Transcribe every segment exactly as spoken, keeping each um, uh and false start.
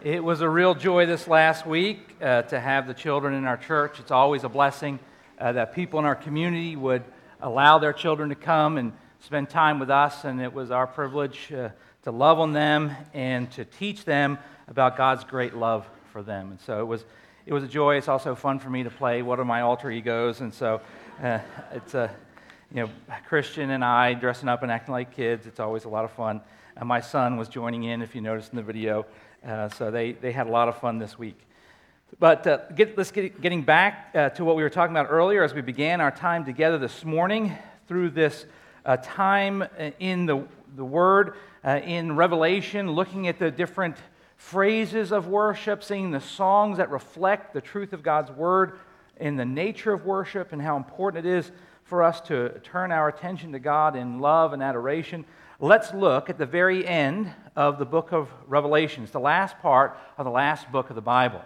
It was a real joy this last week uh, to have the children in our church. It's always a blessing uh, that people in our community would allow their children to come and spend time with us, and it was our privilege uh, to love on them and to teach them about God's great love for them. And so it was it was a joy. It's also fun for me to play one of my alter egos, and so uh, it's a you know Christian and I dressing up and acting like kids. It's always a lot of fun. And my son was joining in, if you noticed in the video. Uh, so they, they had a lot of fun this week. But uh, get, let's get getting back uh, to what we were talking about earlier as we began our time together this morning through this uh, time in the, the Word, uh, in Revelation, looking at the different phrases of worship, singing the songs that reflect the truth of God's Word in the nature of worship and how important it is for us to turn our attention to God in love and adoration. Let's look at the very end of the book of Revelation. It's the last part of the last book of the Bible.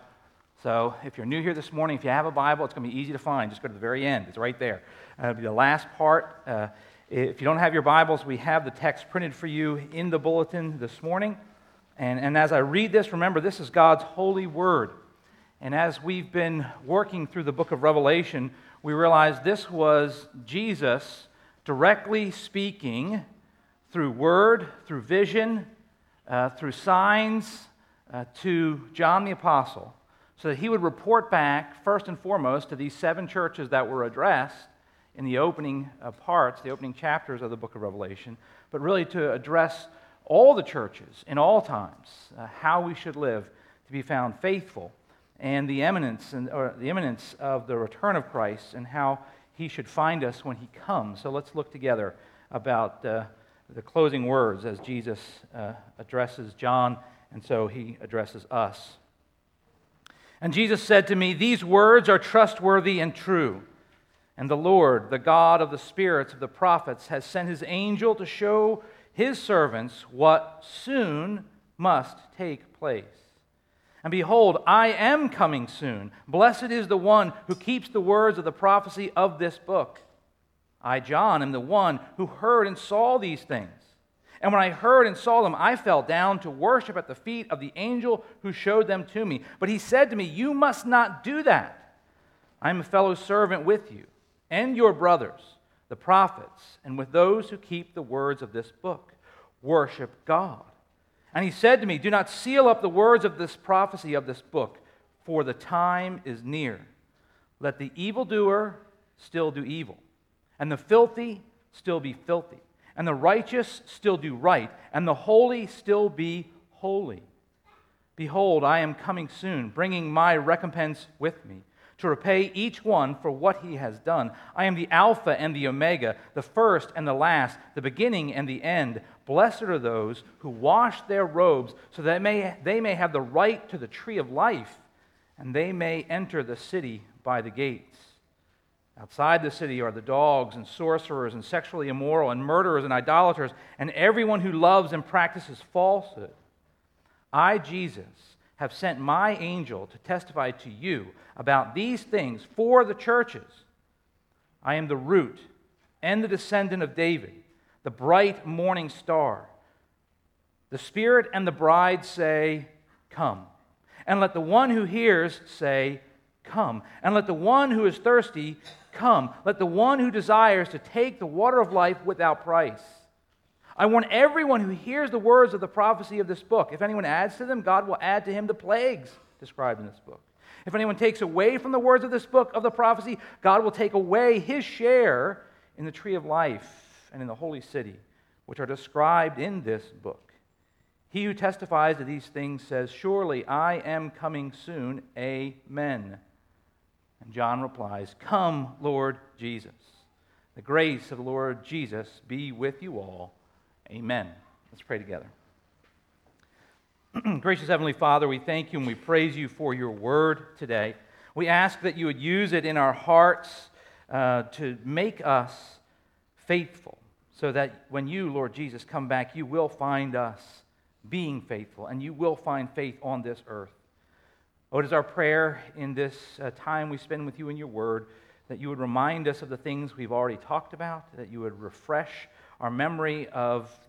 So if you're new here this morning, if you have a Bible, it's going to be easy to find. Just go to the very end. It's right there. Uh, it'll be the last part. Uh, if you don't have your Bibles, we have the text printed for you in the bulletin this morning. And, and as I read this, remember, this is God's holy word. And as we've been working through the book of Revelation, we realize this was Jesus directly speaking through word, through vision, uh, through signs, uh, to John the Apostle, so that he would report back, first and foremost, to these seven churches that were addressed in the opening uh, parts, the opening chapters of the book of Revelation, but really to address all the churches in all times, uh, how we should live to be found faithful, and the imminence, and, or the imminence of the return of Christ, and how he should find us when he comes. So let's look together about uh, the closing words as Jesus uh, addresses John, and so he addresses us. And Jesus said to me, "These words are trustworthy and true. And the Lord, the God of the spirits of the prophets, has sent his angel to show his servants what soon must take place. And behold, I am coming soon. Blessed is the one who keeps the words of the prophecy of this book. I, John, am the one who heard and saw these things. And when I heard and saw them, I fell down to worship at the feet of the angel who showed them to me. But he said to me, 'You must not do that. I am a fellow servant with you and your brothers, the prophets, and with those who keep the words of this book. Worship God.' And he said to me, 'Do not seal up the words of this prophecy of this book, for the time is near. Let the evildoer still do evil, and the filthy still be filthy, and the righteous still do right, and the holy still be holy. Behold, I am coming soon, bringing my recompense with me, to repay each one for what he has done. I am the Alpha and the Omega, the first and the last, the beginning and the end. Blessed are those who wash their robes, so that may, they may have the right to the tree of life, and they may enter the city by the gates. Outside the city are the dogs and sorcerers and sexually immoral and murderers and idolaters and everyone who loves and practices falsehood. I, Jesus, have sent my angel to testify to you about these things for the churches. I am the root and the descendant of David, the bright morning star. The Spirit and the bride say, 'Come.' And let the one who hears say, 'Come.' And let the one who is thirsty come. Let the one who desires to take the water of life without price. I warn everyone who hears the words of the prophecy of this book. If anyone adds to them, God will add to him the plagues described in this book. If anyone takes away from the words of this book of the prophecy, God will take away his share in the tree of life and in the holy city, which are described in this book. He who testifies to these things says, 'Surely I am coming soon. Amen.' And John replies, 'Come, Lord Jesus.' The grace of the Lord Jesus be with you all. Amen." Let's pray together. Gracious Heavenly Father, we thank you and we praise you for your word today. We ask that you would use it in our hearts uh, to make us faithful, so that when you, Lord Jesus, come back, you will find us being faithful, and you will find faith on this earth. Oh, it is our prayer in this uh, time we spend with you in your word that you would remind us of the things we've already talked about, that you would refresh our memory of the,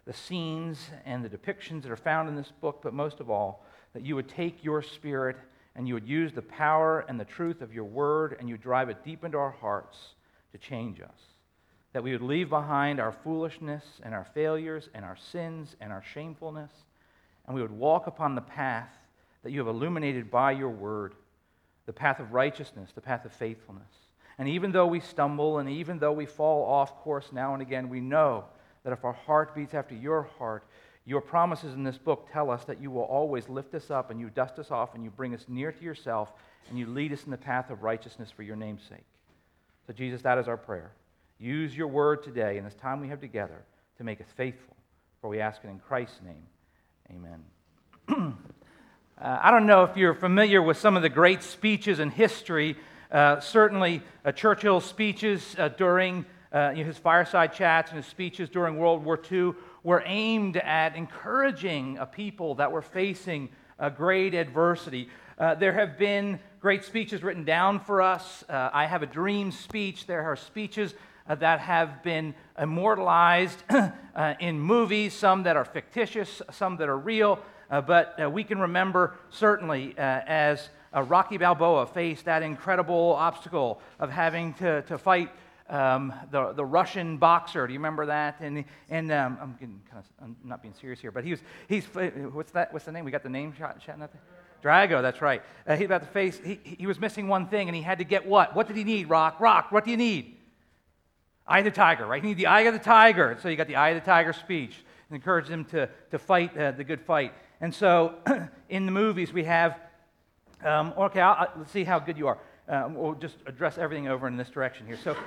the scenes and the depictions that are found in this book, but most of all, that you would take your Spirit and you would use the power and the truth of your word and you would drive it deep into our hearts to change us. That we would leave behind our foolishness and our failures and our sins and our shamefulness, and we would walk upon the path that you have illuminated by your word, the path of righteousness, the path of faithfulness. And even though we stumble and even though we fall off course now and again, we know that if our heart beats after your heart, your promises in this book tell us that you will always lift us up and you dust us off and you bring us near to yourself and you lead us in the path of righteousness for your name's sake. So Jesus, that is our prayer. Use your word today in this time we have together to make us faithful, for we ask it in Christ's name. Amen. uh, I don't know if you're familiar with some of the great speeches in history. Uh, certainly, uh, Churchill's speeches uh, during uh, you know, his fireside chats and his speeches during World War Two were aimed at encouraging a people that were facing a great adversity. Uh, there have been great speeches written down for us. Uh, I Have a Dream speech. There are speeches uh, that have been immortalized uh, in movies, some that are fictitious, some that are real. Uh, but uh, we can remember certainly uh, as uh, Rocky Balboa faced that incredible obstacle of having to, to fight Um, the the Russian boxer. Do you remember that? And and um, I'm getting kind of I'm not being serious here, but he was he's what's that? What's the name? We got the name shot shouting out there. Drago. That's right. Uh, he about to face. He he was missing one thing, and he had to get what? What did he need? Rock, rock. What do you need? Eye of the tiger, right? You need the eye of the tiger. So you got the eye of the tiger speech, and encouraged him to to fight uh, the good fight. And so in the movies we have. Um, okay, I'll, I'll, let's see how good you are. Um, we'll just address everything over in this direction here. So,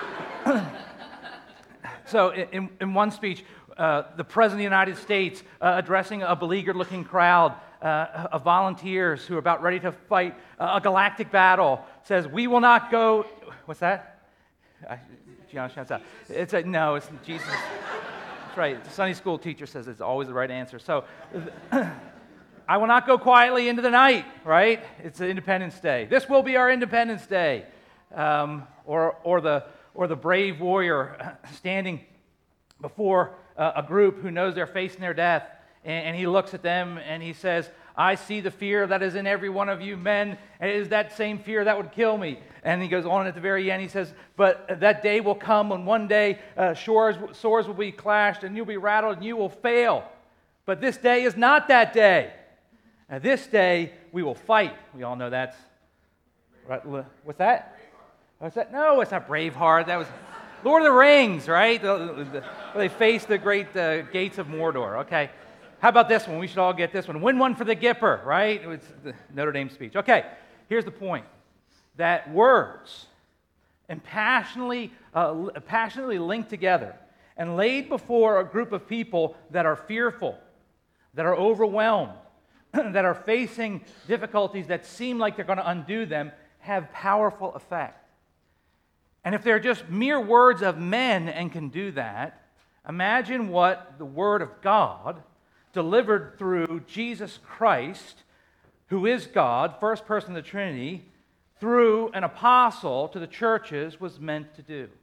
so in, in one speech, uh, the President of the United States uh, addressing a beleaguered-looking crowd uh, of volunteers who are about ready to fight a galactic battle says, "We will not go." What's that? I, Gianna shouts out. It's a no. It's Jesus. That's right. The Sunday school teacher says it's always the right answer. So. I will not go quietly into the night, right? It's Independence Day. This will be our Independence Day. Um, or, or, the, or the brave warrior standing before uh, a group who knows they're facing their death, and, and he looks at them and he says, "I see the fear that is in every one of you men, and it is that same fear that would kill me." And he goes on at the very end, he says, "But that day will come when one day uh, swords, swords will be clashed, and you'll be rattled, and you will fail. But this day is not that day. Now, this day, we will fight." We all know that's, right, what's that? What's that? No, it's not Braveheart. That was Lord of the Rings, right? The, the, the, where they face the great uh, gates of Mordor. Okay. How about this one? We should all get this one. Win one for the Gipper, right? It's the Notre Dame speech. Okay, here's the point. That words and passionately, uh, passionately linked together and laid before a group of people that are fearful, that are overwhelmed, that are facing difficulties that seem like they're going to undo them, have powerful effect. And if they're just mere words of men and can do that, imagine what the Word of God, delivered through Jesus Christ, who is God, first person of the Trinity, through an apostle to the churches, was meant to do.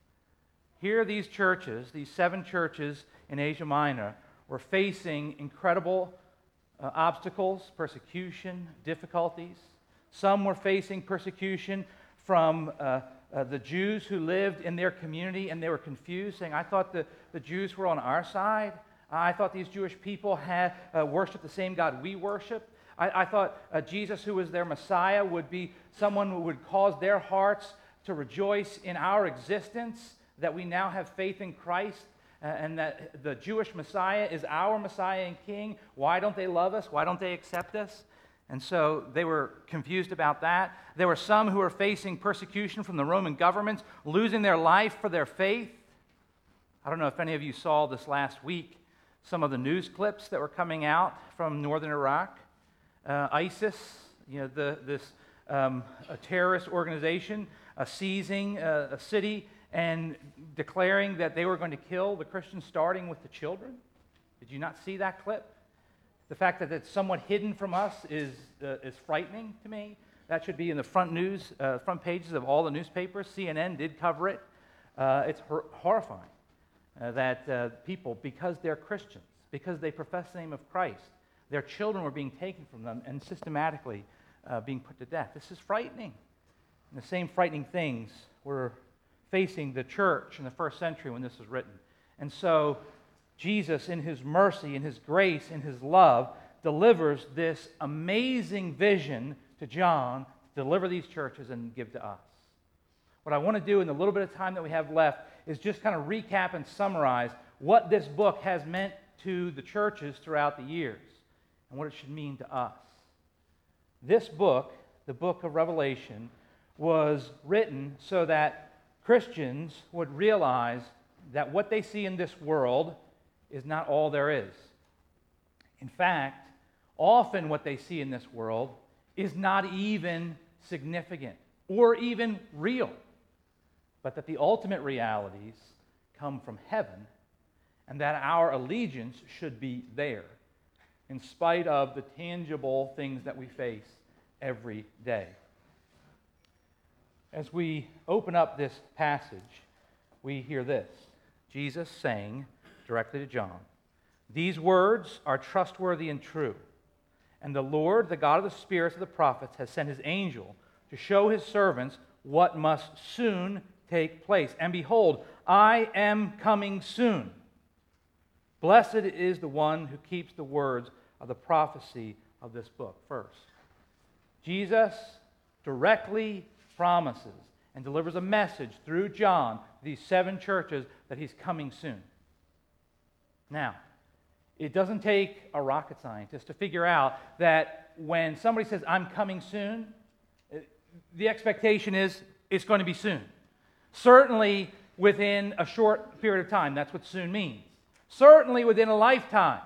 Here these churches, these seven churches in Asia Minor, were facing incredible Uh, obstacles, persecution, difficulties. Some were facing persecution from uh, uh, the Jews who lived in their community, and they were confused, saying, "I thought the, the Jews were on our side. I thought these Jewish people had uh, worshiped the same God we worship. I, I thought uh, Jesus, who was their Messiah, would be someone who would cause their hearts to rejoice in our existence, that we now have faith in Christ, Uh, and that the Jewish Messiah is our Messiah and King. Why don't they love us? Why don't they accept us?" And so they were confused about that. There were some who were facing persecution from the Roman governments, losing their life for their faith. I don't know if any of you saw this last week, some of the news clips that were coming out from northern Iraq. Uh, ISIS, you know, the, this um, a terrorist organization, uh, seizing uh, a city and declaring that they were going to kill the Christians, starting with the children. Did you not see that clip? The fact that it's somewhat hidden from us is uh, is frightening to me. That should be in the front news, uh, front pages of all the newspapers. C N N did cover it. Uh, it's hor- horrifying. uh, that uh, people, because they're Christians, because they profess the name of Christ, their children were being taken from them and systematically uh, being put to death. This is frightening. And the same frightening things were facing the church in the first century when this was written. And so Jesus, in his mercy, in his grace, in his love, delivers this amazing vision to John to deliver these churches and give to us. What I want to do in the little bit of time that we have left is just kind of recap and summarize what this book has meant to the churches throughout the years and what it should mean to us. This book, the book of Revelation, was written so that Christians would realize that what they see in this world is not all there is. In fact, often what they see in this world is not even significant or even real, but that the ultimate realities come from heaven and that our allegiance should be there in spite of the tangible things that we face every day. As we open up this passage, we hear this. Jesus saying directly to John, "These words are trustworthy and true. And the Lord, the God of the spirits of the prophets, has sent his angel to show his servants what must soon take place. And behold, I am coming soon. Blessed is the one who keeps the words of the prophecy of this book." First, Jesus directly promises and delivers a message through John to these seven churches that he's coming soon. Now, it doesn't take a rocket scientist to figure out that when somebody says, "I'm coming soon," the expectation is it's going to be soon. Certainly within a short period of time. That's what soon means. Certainly within a lifetime.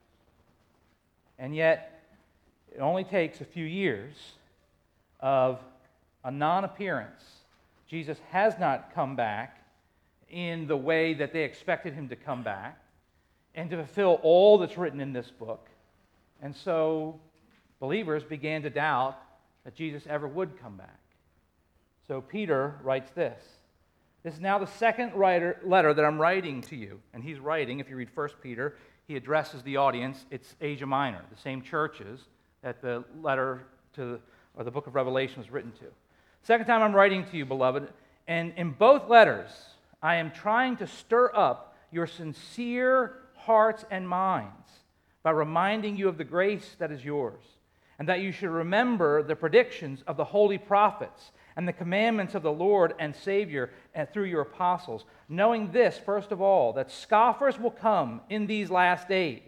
And yet, it only takes a few years of a non-appearance. Jesus has not come back in the way that they expected him to come back and to fulfill all that's written in this book. And so believers began to doubt that Jesus ever would come back. So Peter writes this. This is now the second writer, letter that I'm writing to you. And he's writing, if you read First Peter, he addresses the audience. It's Asia Minor, the same churches that the letter to, or the book of Revelation was written to. Second time I'm writing to you, beloved, and in both letters, I am trying to stir up your sincere hearts and minds by reminding you of the grace that is yours, and that you should remember the predictions of the holy prophets and the commandments of the Lord and Savior and through your apostles, knowing this, first of all, that scoffers will come in these last days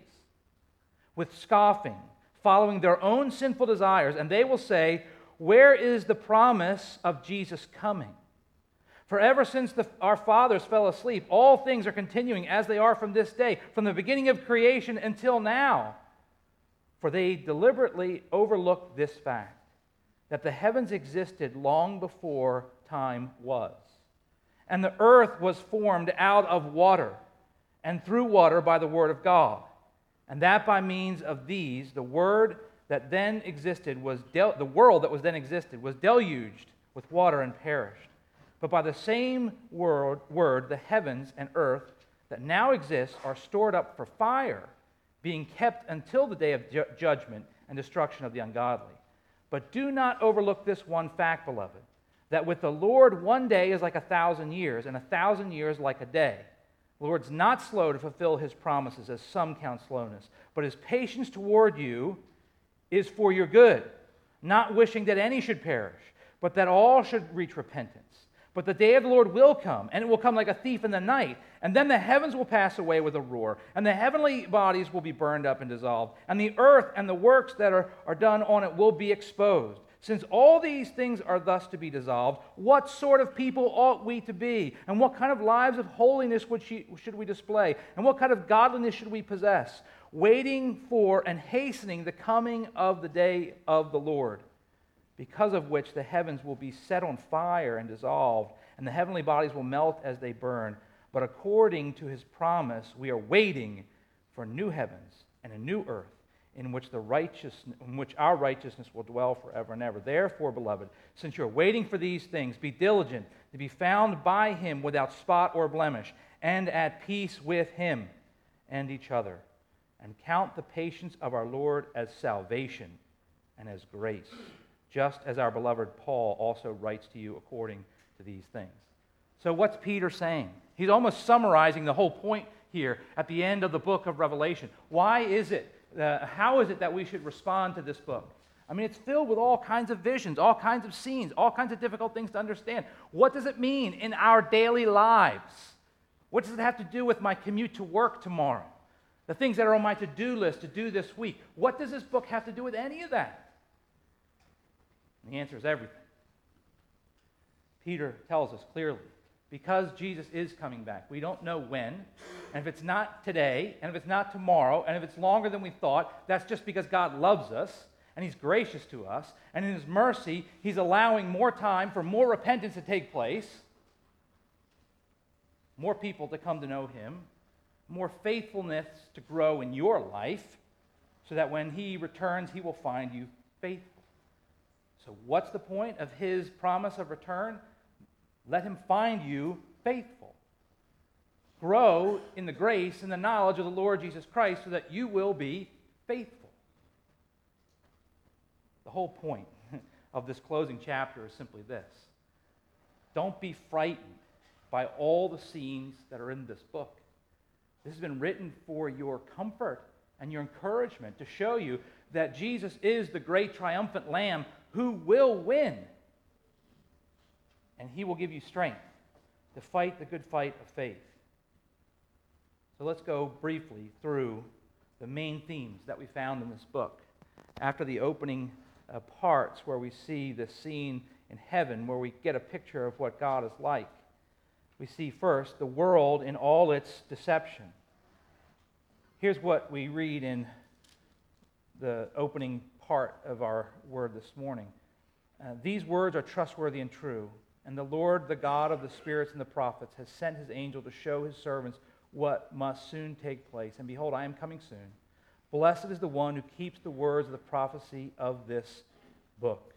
with scoffing, following their own sinful desires, and they will say, "Where is the promise of Jesus coming? For ever since the, our fathers fell asleep, all things are continuing as they are from this day, from the beginning of creation until now." For they deliberately overlooked this fact, that the heavens existed long before time was, and the earth was formed out of water, and through water by the word of God, and that by means of these, the word that then existed was del- the world that was then existed was deluged with water and perished. But by the same word, word, the heavens and earth that now exist are stored up for fire, being kept until the day of ju- judgment and destruction of the ungodly. But do not overlook this one fact, beloved, that with the Lord one day is like a thousand years, and a thousand years like a day. The Lord's not slow to fulfill his promises, as some count slowness, but his patience toward you is for your good, not wishing that any should perish, but that all should reach repentance. But the day of the Lord will come, and it will come like a thief in the night, and then the heavens will pass away with a roar, and the heavenly bodies will be burned up and dissolved, and the earth and the works that are, are done on it will be exposed. Since all these things are thus to be dissolved, what sort of people ought we to be? And what kind of lives of holiness would she, should we display? And what kind of godliness should we possess? Waiting for and hastening the coming of the day of the Lord, because of which the heavens will be set on fire and dissolved, and the heavenly bodies will melt as they burn. But according to his promise, we are waiting for new heavens and a new earth, in which the righteous, in which our righteousness will dwell forever and ever. Therefore, beloved, since you are waiting for these things, be diligent to be found by him without spot or blemish, and at peace with him and each other, and count the patience of our Lord as salvation and as grace, just as our beloved Paul also writes to you according to these things. So what's Peter saying? He's almost summarizing the whole point here at the end of the book of Revelation. Why is it, uh, how is it that we should respond to this book? I mean, it's filled with all kinds of visions, all kinds of scenes, all kinds of difficult things to understand. What does it mean in our daily lives? What does it have to do with my commute to work tomorrow? The things that are on my to-do list to do this week. What does this book have to do with any of that? And the answer is everything. Peter tells us clearly, because Jesus is coming back. We don't know when, and if it's not today, and if it's not tomorrow, and if it's longer than we thought, that's just because God loves us, and he's gracious to us, and in his mercy, he's allowing more time for more repentance to take place, more people to come to know him, more faithfulness to grow in your life, so that when he returns, he will find you faithful. So what's the point of his promise of return? Let him find you faithful. Grow in the grace and the knowledge of the Lord Jesus Christ so that you will be faithful. The whole point of this closing chapter is simply this. Don't be frightened by all the scenes that are in this book. This has been written for your comfort and your encouragement, to show you that Jesus is the great triumphant Lamb who will win. And he will give you strength to fight the good fight of faith. So let's go briefly through the main themes that we found in this book. After the opening uh, parts where we see the scene in heaven, where we get a picture of what God is like, we see first the world in all its deception. Here's what we read in the opening part of our word this morning. Uh, These words are trustworthy and true, and the Lord, the God of the spirits and the prophets, has sent his angel to show his servants what must soon take place. And behold, I am coming soon. Blessed is the one who keeps the words of the prophecy of this book.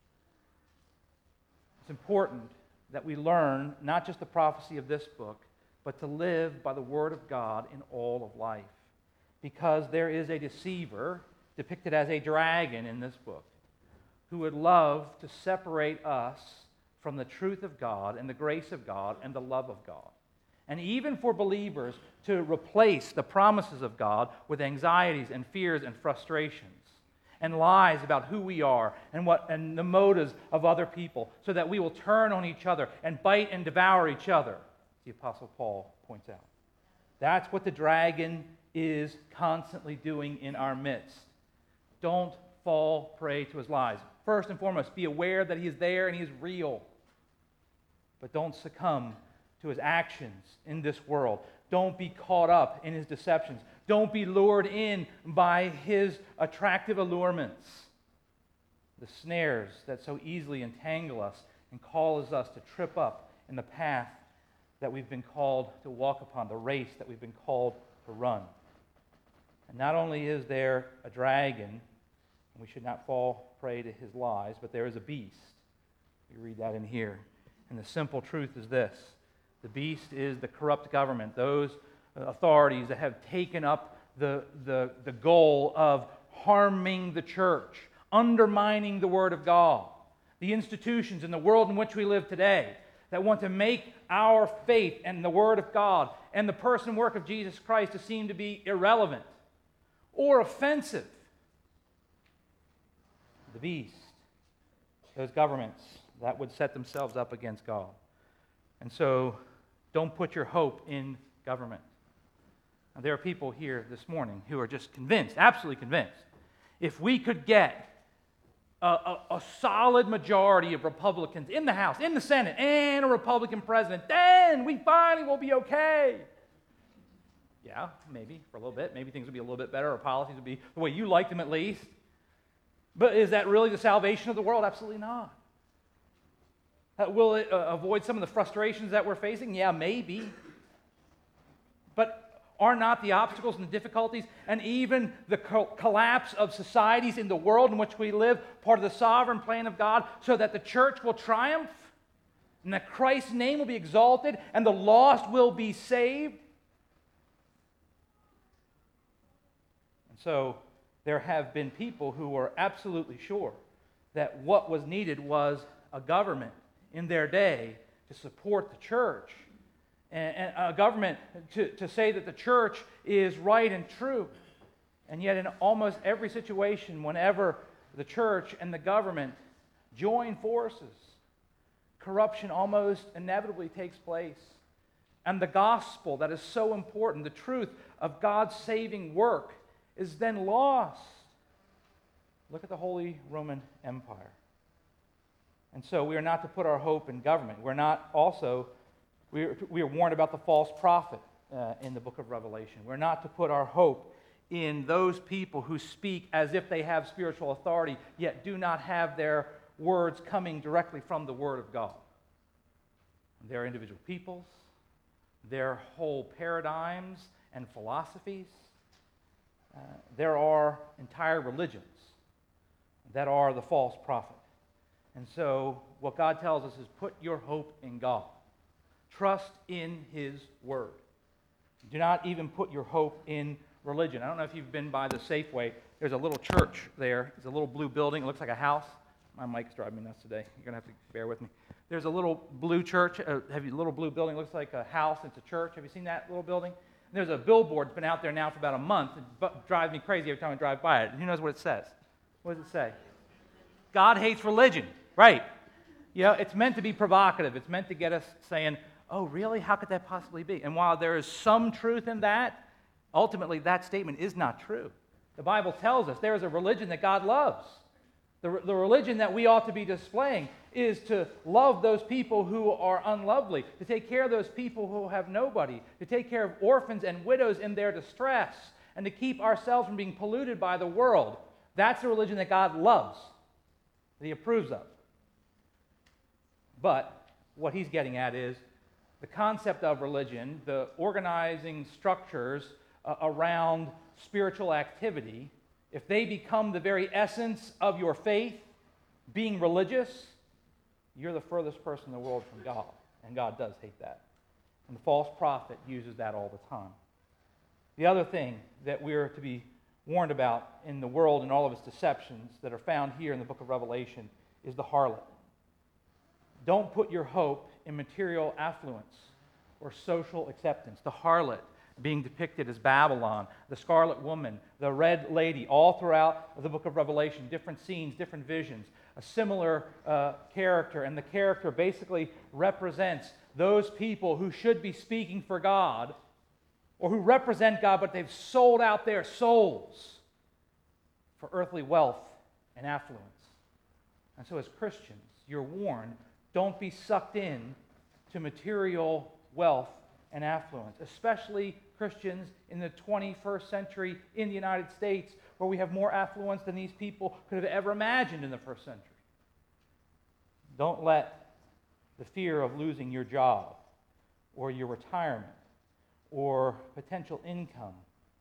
It's important that we learn not just the prophecy of this book, but to live by the word of God in all of life. Because there is a deceiver, depicted as a dragon in this book, who would love to separate us from the truth of God and the grace of God and the love of God. And even for believers to replace the promises of God with anxieties and fears and frustrations and lies about who we are and what and the motives of other people, so that we will turn on each other and bite and devour each other, the Apostle Paul points out. That's what the dragon is constantly doing in our midst. Don't fall prey to his lies. First and foremost, be aware that he is there and he is real. But don't succumb to his actions in this world. Don't be caught up in his deceptions. Don't be lured in by his attractive allurements, the snares that so easily entangle us and cause us to trip up in the path that we've been called to walk upon, the race that we've been called to run. And not only is there a dragon, and we should not fall prey to his lies, but there is a beast. We read that in here. And the simple truth is this. The beast is the corrupt government, those authorities that have taken up the, the, the goal of harming the church, undermining the Word of God, the institutions in the world in which we live today that want to make our faith and the Word of God and the person and work of Jesus Christ to seem to be irrelevant or offensive. The beast, those governments that would set themselves up against God. And so, don't put your hope in government. Now, there are people here this morning who are just convinced, absolutely convinced, if we could get a, a, a solid majority of Republicans in the House, in the Senate, and a Republican president, then we finally will be okay. Yeah, maybe for a little bit. Maybe things will be a little bit better, or policies will be the way you like them at least. But is that really the salvation of the world? Absolutely not. Uh, will it uh, avoid some of the frustrations that we're facing? Yeah, maybe. But are not the obstacles and the difficulties and even the co- collapse of societies in the world in which we live part of the sovereign plan of God so that the church will triumph? and that Christ's name will be exalted and the lost will be saved. And so there have been people who were absolutely sure that what was needed was a government in their day to support the church, and, and a government to, to say that the church is right and true. And yet in almost every situation, whenever the church and the government join forces, corruption almost inevitably takes place. And the gospel that is so important, the truth of God's saving work, is then lost. Look at the Holy Roman Empire. And so we are not to put our hope in government. We're not also, we are, we are warned about the false prophet uh, in the book of Revelation. We're not to put our hope in those people who speak as if they have spiritual authority, yet do not have their words coming directly from the Word of God. Their individual peoples, their whole paradigms and philosophies. Uh, there are entire religions that are the false prophet. And so what God tells us is put your hope in God. Trust in His Word. Do not even put your hope in religion. I don't know if you've been by the Safeway. There's a little church there. It's a little blue building. It looks like a house. My mic's driving me nuts today. You're going to have to bear with me. There's a little blue church. A heavy little blue building. It looks like a house. It's a church. Have you seen that little building? And there's a billboard that's been out there now for about a month. It drives me crazy every time I drive by it. Who knows what it says? What does it say? God hates religion. Right. You know, it's meant to be provocative. It's meant to get us saying, oh, really? How could that possibly be? And while there is some truth in that, ultimately that statement is not true. The Bible tells us there is a religion that God loves. The, the religion that we ought to be displaying is to love those people who are unlovely, to take care of those people who have nobody, to take care of orphans and widows in their distress, and to keep ourselves from being polluted by the world. That's the religion that God loves, that He approves of. But what he's getting at is the concept of religion, the organizing structures uh, around spiritual activity, if they become the very essence of your faith, being religious, you're the furthest person in the world from God. And God does hate that. And the false prophet uses that all the time. The other thing that we're to be warned about in the world and all of its deceptions that are found here in the book of Revelation is the harlot. Don't put your hope in material affluence or social acceptance. The harlot being depicted as Babylon, the scarlet woman, the red lady, all throughout the book of Revelation, different scenes, different visions, a similar uh, character. And the character basically represents those people who should be speaking for God or who represent God, but they've sold out their souls for earthly wealth and affluence. And so as Christians, you're warned, don't be sucked in to material wealth and affluence, especially Christians in the twenty-first century in the United States, where we have more affluence than these people could have ever imagined in the first century. Don't let the fear of losing your job or your retirement or potential income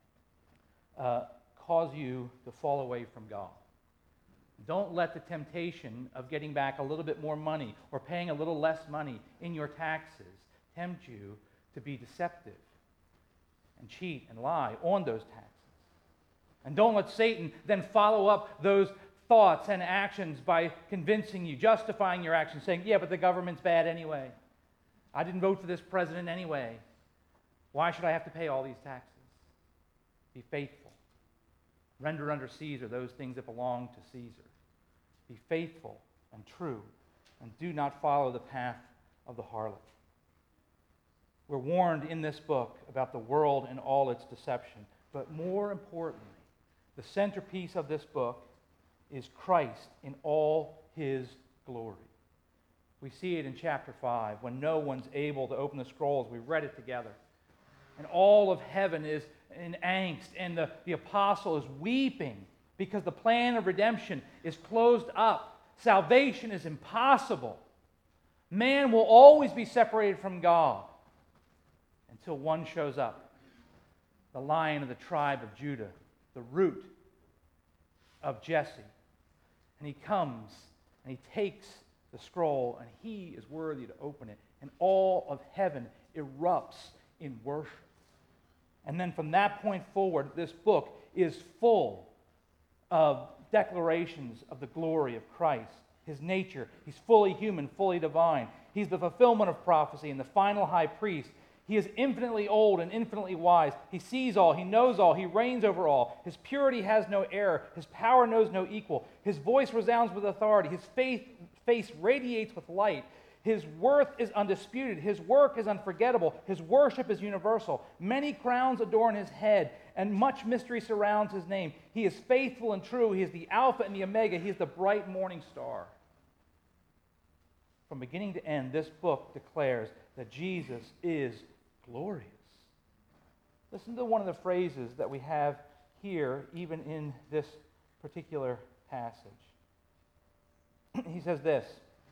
uh, cause you to fall away from God. Don't let the temptation of getting back a little bit more money or paying a little less money in your taxes tempt you to be deceptive and cheat and lie on those taxes. And don't let Satan then follow up those thoughts and actions by convincing you, justifying your actions, saying, yeah, but the government's bad anyway. I didn't vote for this president anyway. Why should I have to pay all these taxes? Be faithful. Render unto Caesar those things that belong to Caesar. Be faithful and true, and do not follow the path of the harlot. We're warned in this book about the world and all its deception, but more importantly, the centerpiece of this book is Christ in all His glory. We see it in chapter five, when no one's able to open the scrolls. We read it together. And all of heaven is in angst, and the, the apostle is weeping because the plan of redemption is closed up. Salvation is impossible. Man will always be separated from God until one shows up, the Lion of the tribe of Judah, the root of Jesse. And he comes and he takes the scroll, and he is worthy to open it. And all of heaven erupts in worship. And then from that point forward, this book is full of declarations of the glory of Christ, his nature. He's fully human, fully divine. He's the fulfillment of prophecy and the final high priest. He is infinitely old and infinitely wise. He sees all, he knows all, he reigns over all. His purity has no error. His power knows no equal. His voice resounds with authority. His faith, face radiates with light. His worth is undisputed. His work is unforgettable. His worship is universal. Many crowns adorn his head, and much mystery surrounds his name. He is faithful and true. He is the Alpha and the Omega. He is the bright morning star. From beginning to end, this book declares that Jesus is glorious. Listen to one of the phrases that we have here, even in this particular passage. He says this.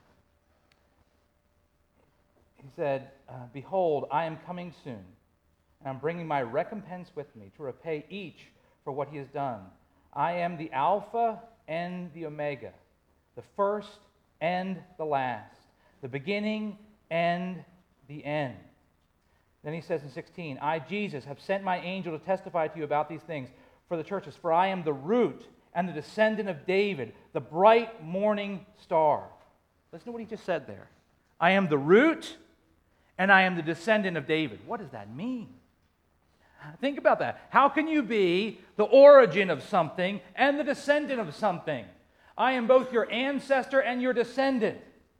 He said, uh, Behold, I am coming soon, and I'm bringing my recompense with me to repay each for what he has done. I am the Alpha and the Omega, the first and the last, the beginning and the end. Then he says in sixteen, I, Jesus, have sent my angel to testify to you about these things for the churches, for I am the root and the descendant of David, the bright morning star. Listen to what he just said there. I am the root and I am the descendant of David. What does that mean? Think about that. How can you be the origin of something and the descendant of something? I am both your ancestor and your descendant.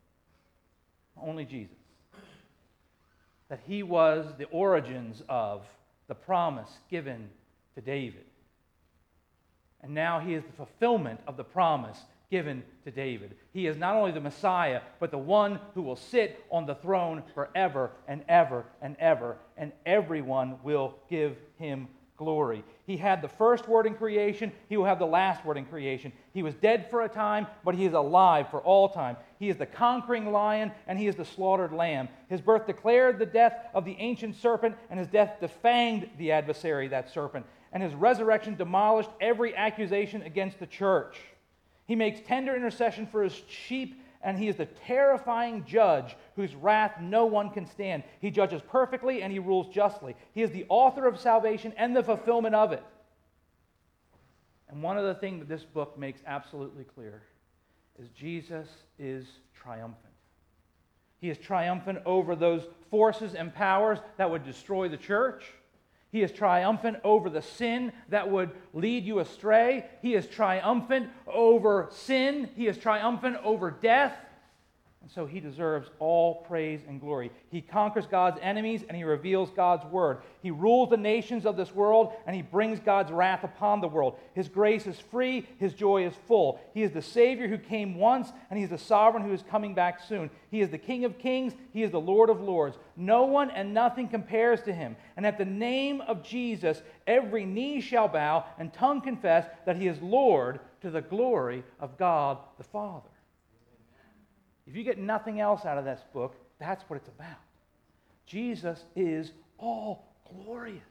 Only Jesus. That he was the origins of the promise given to David. And now he is the fulfillment of the promise given to David. He is not only the Messiah, but the one who will sit on the throne forever and ever and ever, and everyone will give him glory. He had the first word in creation. He will have the last word in creation. He was dead for a time, but he is alive for all time. He is the conquering lion, and he is the slaughtered lamb. His birth declared the death of the ancient serpent, and his death defanged the adversary, that serpent. And his resurrection demolished every accusation against the church. He makes tender intercession for his sheep, and he is the terrifying judge whose wrath no one can stand. He judges perfectly and he rules justly. He is the author of salvation and the fulfillment of it. And one of the things that this book makes absolutely clear is Jesus is triumphant. He is triumphant over those forces and powers that would destroy the church. He is triumphant over the sin that would lead you astray. He is triumphant over sin. He is triumphant over death. And so he deserves all praise and glory. He conquers God's enemies and he reveals God's word. He rules the nations of this world and he brings God's wrath upon the world. His grace is free. His joy is full. He is the Savior who came once and he is the sovereign who is coming back soon. He is the King of kings. He is the Lord of lords. No one and nothing compares to him. And at the name of Jesus, every knee shall bow and tongue confess that he is Lord, to the glory of God the Father. If you get nothing else out of this book, that's what it's about. Jesus is all glorious.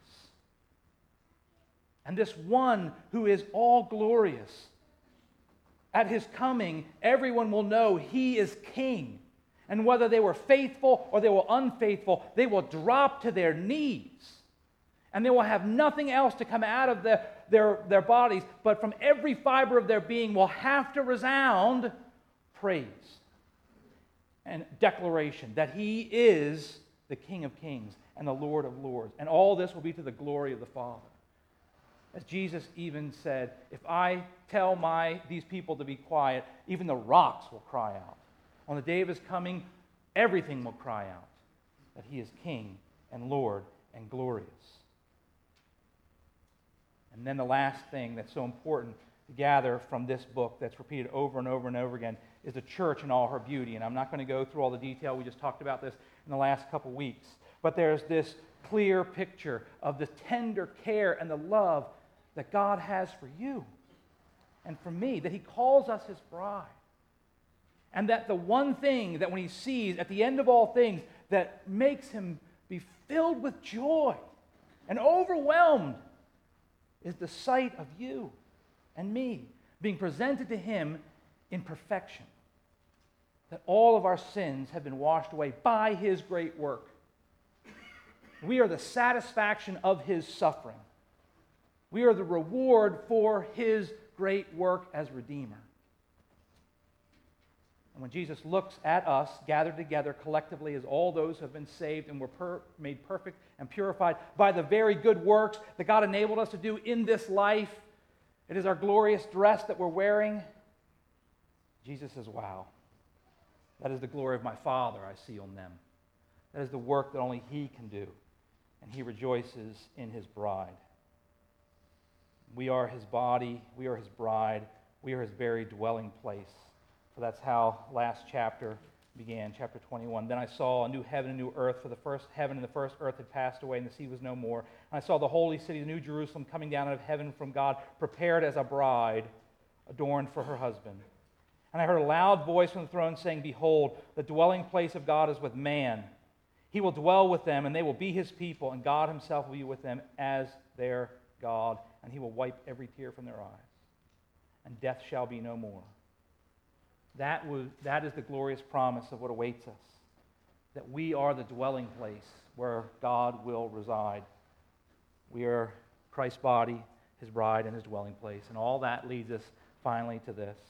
And this one who is all glorious, at his coming, everyone will know he is king. And whether they were faithful or they were unfaithful, they will drop to their knees. And they will have nothing else to come out of their, their, their bodies, but from every fiber of their being will have to resound praise and declaration that he is the King of kings and the Lord of lords. And all this will be to the glory of the Father. As Jesus even said, if I tell my these people to be quiet, even the rocks will cry out. On the day of his coming, everything will cry out that he is King and Lord and glorious. And then the last thing that's so important to gather from this book that's repeated over and over and over again is the church in all her beauty. And I'm not going to go through all the detail. We just talked about this in the last couple weeks. But there's this clear picture of the tender care and the love that God has for you and for me, that he calls us his bride. And that the one thing that when he sees at the end of all things that makes him be filled with joy and overwhelmed is the sight of you and me being presented to him in perfection. that all of our sins have been washed away by his great work. We are the satisfaction of his suffering. We are the reward for his great work as Redeemer. And when Jesus looks at us, gathered together collectively as all those who have been saved and were per- made perfect and purified by the very good works that God enabled us to do in this life, it is our glorious dress that we're wearing. Jesus says, wow, that is the glory of my Father I see on them. That is the work that only he can do. And he rejoices in his bride. We are his body, we are his bride, we are his very dwelling place. For that's how last chapter began, chapter twenty-one. Then I saw a new heaven and a new earth, for the first heaven and the first earth had passed away, and the sea was no more. And I saw the holy city, the new Jerusalem, coming down out of heaven from God, prepared as a bride, adorned for her husband. And I heard a loud voice from the throne saying, behold, the dwelling place of God is with man. He will dwell with them, and they will be his people, and God himself will be with them as their God, and he will wipe every tear from their eyes. And death shall be no more. That, was, that is the glorious promise of what awaits us, that we are the dwelling place where God will reside. We are Christ's body, his bride, and his dwelling place. And all that leads us finally to this.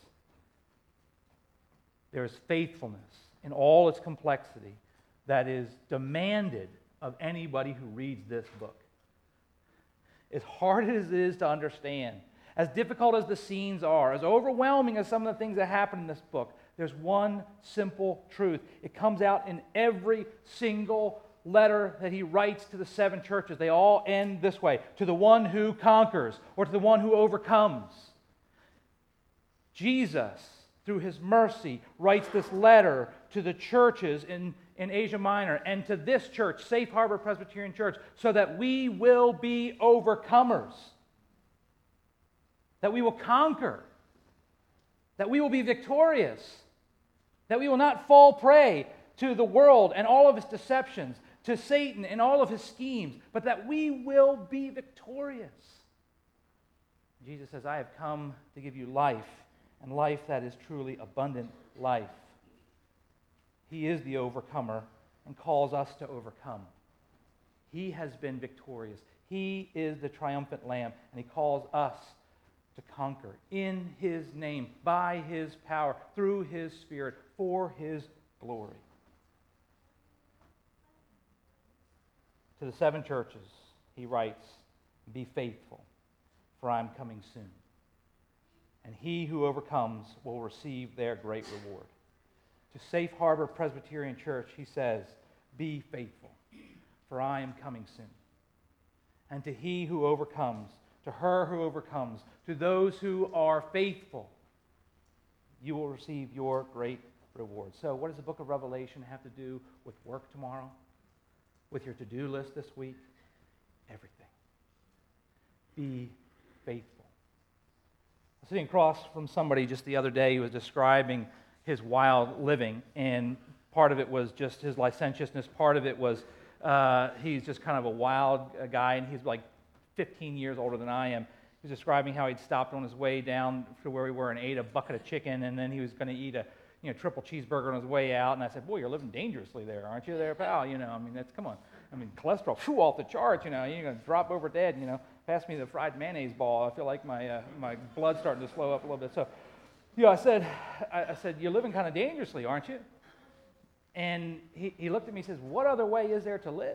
There is faithfulness in all its complexity that is demanded of anybody who reads this book. As hard as it is to understand, as difficult as the scenes are, as overwhelming as some of the things that happen in this book, there's one simple truth. It comes out in every single letter that he writes to the seven churches. They all end this way: to the one who conquers, or to the one who overcomes. Jesus, through his mercy, writes this letter to the churches in, in Asia Minor and to this church, Safe Harbor Presbyterian Church, so that we will be overcomers. That we will conquer, that we will be victorious, that we will not fall prey to the world and all of its deceptions, to Satan and all of his schemes, but that we will be victorious. Jesus says, I have come to give you life, and life that is truly abundant life. He is the overcomer and calls us to overcome. He has been victorious. He is the triumphant Lamb, and he calls us to conquer in his name, by his power, through his Spirit, for his glory. To the seven churches, he writes, be faithful, for I am coming soon. And he who overcomes will receive their great reward. To Safe Harbor Presbyterian Church, he says, be faithful, for I am coming soon. And to he who overcomes, to her who overcomes, to those who are faithful, you will receive your great reward. So what does the book of Revelation have to do with work tomorrow? With your to-do list this week? Everything. Be faithful. I was sitting across from somebody just the other day who was describing his wild living, and part of it was just his licentiousness, part of it was uh, he's just kind of a wild guy, and he's like fifteen years older than I am. He was describing how he'd stopped on his way down to where we were and ate a bucket of chicken, and then he was going to eat a you know triple cheeseburger on his way out. And I said, "Boy, you're living dangerously there, aren't you, there, pal? You know, I mean, that's come on. I mean, cholesterol, phew, off the charts. You know, you're going to drop over dead. You know, pass me the fried mayonnaise ball. I feel like my uh, my blood's starting to slow up a little bit." So, you know, I said, I, I said, "You're living kind of dangerously, aren't you?" And he, he looked at me and says, "What other way is there to live?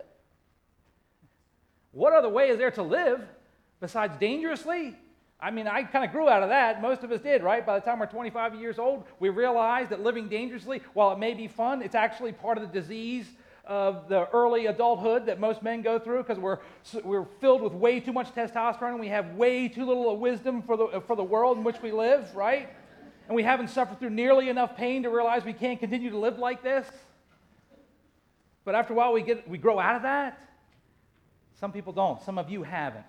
What other way is there to live besides dangerously?" I mean, I kind of grew out of that. Most of us did, right? By the time we're twenty-five years old, we realize that living dangerously, while it may be fun, it's actually part of the disease of the early adulthood that most men go through, because we're we're filled with way too much testosterone, and we have way too little wisdom for the for the world in which we live, right? And we haven't suffered through nearly enough pain to realize we can't continue to live like this. But after a while, we get we grow out of that. Some people don't. Some of you haven't.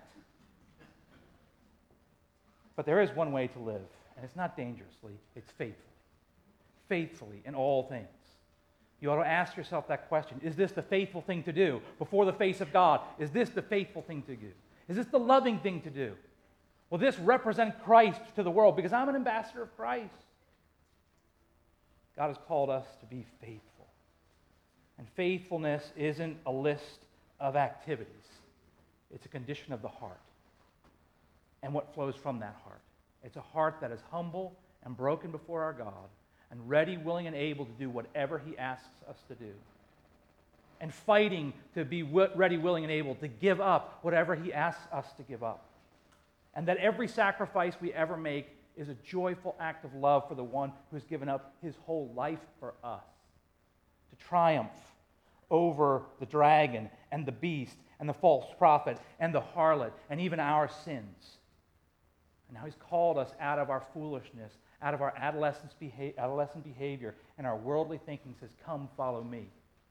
But there is one way to live, and it's not dangerously, it's faithfully. Faithfully in all things. You ought to ask yourself that question. Is this the faithful thing to do before the face of God? Is this the faithful thing to do? Is this the loving thing to do? Will this represent Christ to the world? Because I'm an ambassador of Christ. God has called us to be faithful. And faithfulness isn't a list of activities. It's a condition of the heart and what flows from that heart. It's a heart that is humble and broken before our God and ready, willing, and able to do whatever he asks us to do. And fighting to be ready, willing, and able to give up whatever he asks us to give up. And that every sacrifice we ever make is a joyful act of love for the one who has given up his whole life for us. To triumph over the dragon and the beast and the false prophet and the harlot and even our sins. And now he's called us out of our foolishness, out of our adolescent behavior and our worldly thinking, says, come follow me.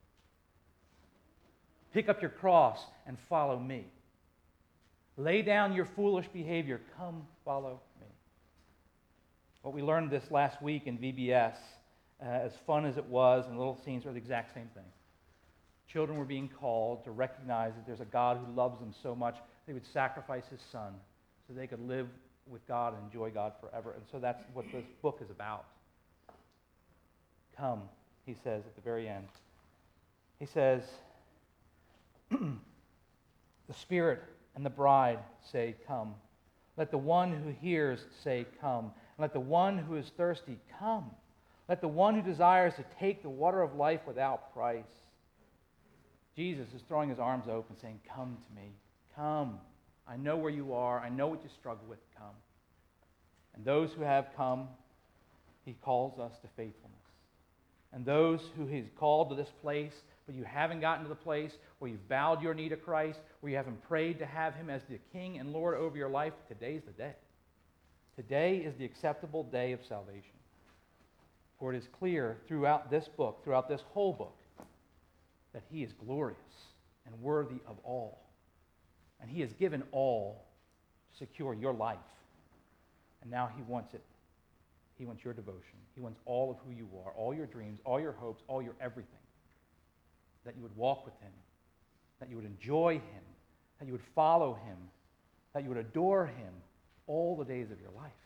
Pick up your cross and follow me. Lay down your foolish behavior. Come follow me. What we learned this last week in V B S, uh, as fun as it was, and little scenes, are the exact same thing. Children were being called to recognize that there's a God who loves them so much they would sacrifice his son so they could live with God and enjoy God forever. And so that's what this book is about. Come, he says at the very end. He says, the Spirit and the bride say, come. Let the one who hears say, come. And let the one who is thirsty come. Let the one who desires to take the water of life without price. Jesus is throwing his arms open, saying, come to me. Come. I know where you are. I know what you struggle with. Come. And those who have come, he calls us to faithfulness. And those who he's called to this place, but you haven't gotten to the place where you've bowed your knee to Christ, where you haven't prayed to have him as the King and Lord over your life, today's the day. Today is the acceptable day of salvation. For it is clear throughout this book, throughout this whole book, that he is glorious and worthy of all. And he has given all to secure your life. And now he wants it. He wants your devotion. He wants all of who you are, all your dreams, all your hopes, all your everything. That you would walk with him, that you would enjoy him, that you would follow him, that you would adore him all the days of your life.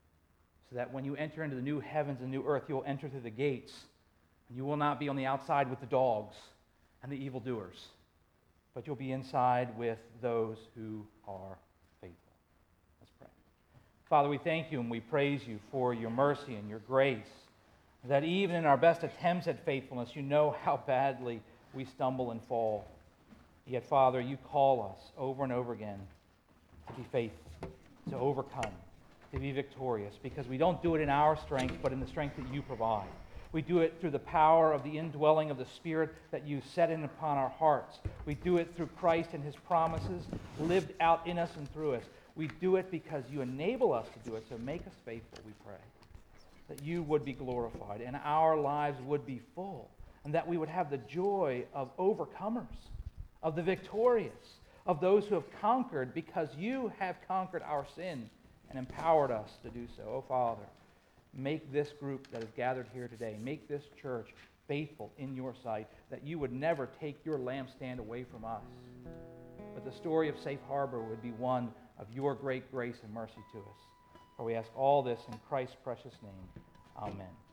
So that when you enter into the new heavens and new earth, you will enter through the gates, and you will not be on the outside with the dogs and the evildoers, but you'll be inside with those who are faithful. Let's pray. Father, we thank you and we praise you for your mercy and your grace, that even in our best attempts at faithfulness, you know how badly we stumble and fall. Yet, Father, you call us over and over again to be faithful, to overcome, to be victorious, because we don't do it in our strength, but in the strength that you provide. We do it through the power of the indwelling of the Spirit that you set in upon our hearts. We do it through Christ and his promises lived out in us and through us. We do it because you enable us to do it, so make us faithful, we pray, that you would be glorified and our lives would be full, and that we would have the joy of overcomers, of the victorious, of those who have conquered because you have conquered our sin and empowered us to do so. Oh, Father, make this group that is gathered here today, make this church faithful in your sight, that you would never take your lampstand away from us, but the story of Safe Harbor would be one of your great grace and mercy to us. For we ask all this in Christ's precious name. Amen.